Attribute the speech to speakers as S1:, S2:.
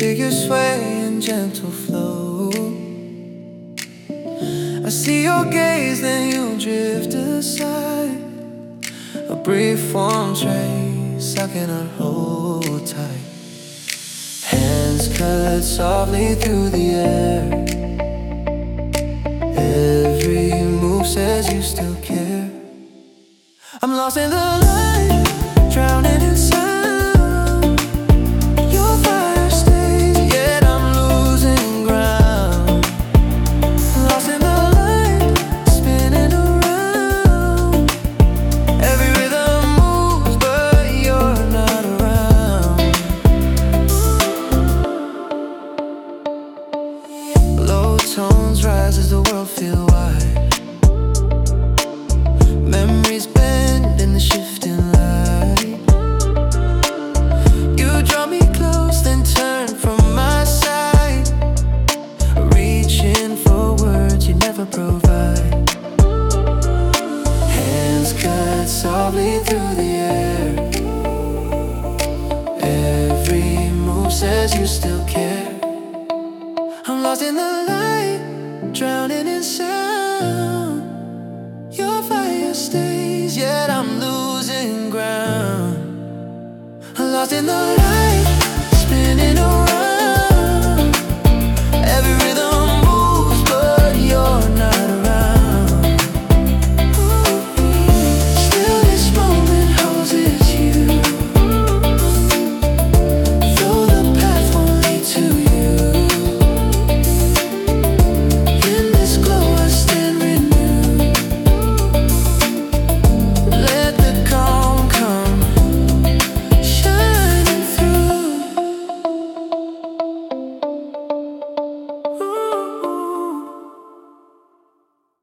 S1: figure sway in gentle flow. I see your gaze, then you drift aside. A brief warm trace I cannot hold tight. Hands cut softly through the air. Every move says you still care. I'm lost in the light, drowning in sound. Your fire stays, yet I'm losing ground. Lost in the light, spinning around. Every rhythm moves, but you're not around. Low tones rise as the world feels wide. Memories bend in the shifting light. You draw me close, then turn from my side. Reaching for words you never provide. Hands cut softly through the air. Every move says you still care. I'm lost in the light, drowning in sound. Your fire stays, yet I'm losing ground. I'm lost in the light.